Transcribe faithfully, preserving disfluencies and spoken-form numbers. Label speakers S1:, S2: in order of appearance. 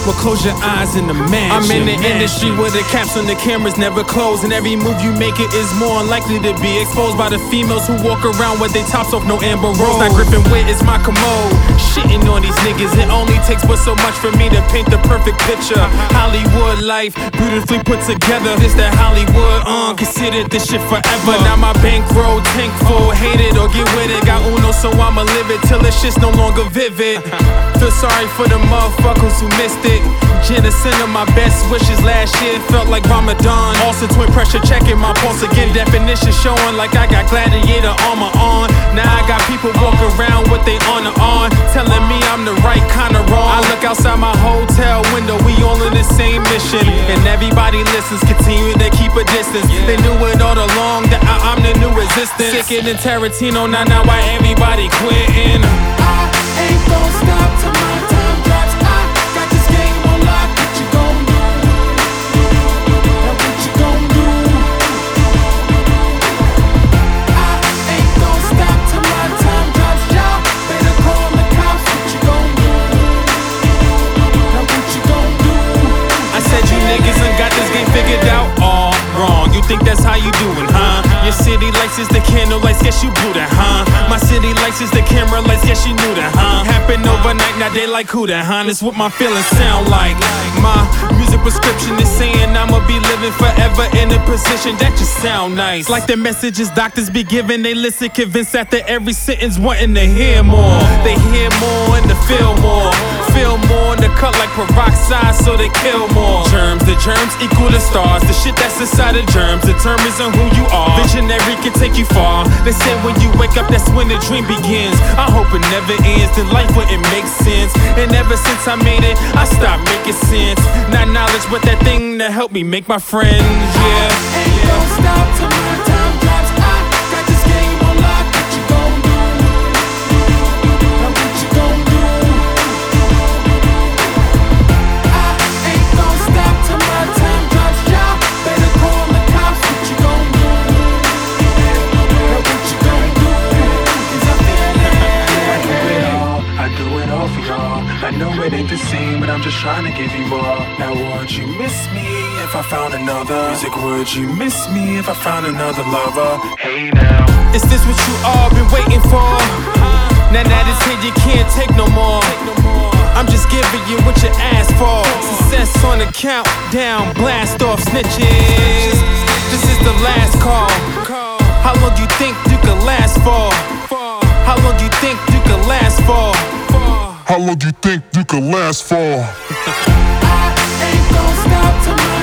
S1: Well, close your eyes in the mansion. I'm in the industry where the caps on the cameras never close, and every move you make it is more unlikely to be exposed by the females who walk around with their tops off, no Amber Rose. Not Griffin Witt is my commode. Shitting on these niggas, it only takes but so much for me to paint the perfect picture. Hollywood life, beautifully put together. This that Hollywood, uh, consider this shit forever. Now my bankroll tank full, hate it or get with it. Got Uno, so I'ma live it till this shit's no longer vivid. Feel sorry for the motherfuckers who missed it. Jenna sending my best wishes last year, felt like Ramadan. Also twin pressure checking my pulse again, definition showing like I got gladiator armor on. Now I got people walking around with they honor on, telling me I'm the right kind of wrong. I look outside my hotel window, we all in the same mission, and everybody listens, continue to keep a distance. They knew it all along that I, I'm the new resistance. Sicker than Tarantino, now now why everybody quitting?
S2: I ain't gon' stop till my time drops. I got this game on lock. What you gon' do? Now what you gon' do? I ain't gon' stop till my time drops. Y'all better call the cops. What you gon' do? Now what you gon' do?
S1: I said you niggas ain't got this game figured out. All wrong. You think that's how you doing, huh? Your city lights is the candle lights, guess you blew that, huh? My city lights is the camera lights, guess you knew that, huh? Happened overnight, now they like who that, huh? This what my feelings sound like. My music prescription is saying I'ma be living forever in a position that just sound nice. Like the messages doctors be giving, they listen convinced after every sentence, wanting to hear more. They hear more and to feel more. Feel more in the cut like peroxide, so they kill more. Germs, the germs equal the stars. The shit that's inside of germs determines on who you are. Visionary can take you far. They say when you wake up, that's when the dream begins. I hope it never ends, then life wouldn't make sense. And ever since I made it, I stopped making sense. Not knowledge, but that thing that helped me make my friends, yeah.
S2: I ain't gon' stop till my time drops. I got this game on lock. What you gon' do? Now what you gon' do? I ain't gon' stop till my time drops. Y'all better call the cops. What you gon' do? Now what you gon' do? 'Cause I feel it.
S3: I do it all, I do it all for y'all. I know it ain't the same, but I'm just trying to give you more. Now would you miss me if I found another? Music, would you miss me if I found another lover? Hey now,
S1: Is this what you all been waiting for? Now that it's here, you can't take no more. I'm just giving you what you asked for. Success on the countdown, blast off snitches. This is the last call. How long do you think you could last for? How long do you think you could last for?
S4: How long do you think you could last for?
S2: I ain't gon' stop till my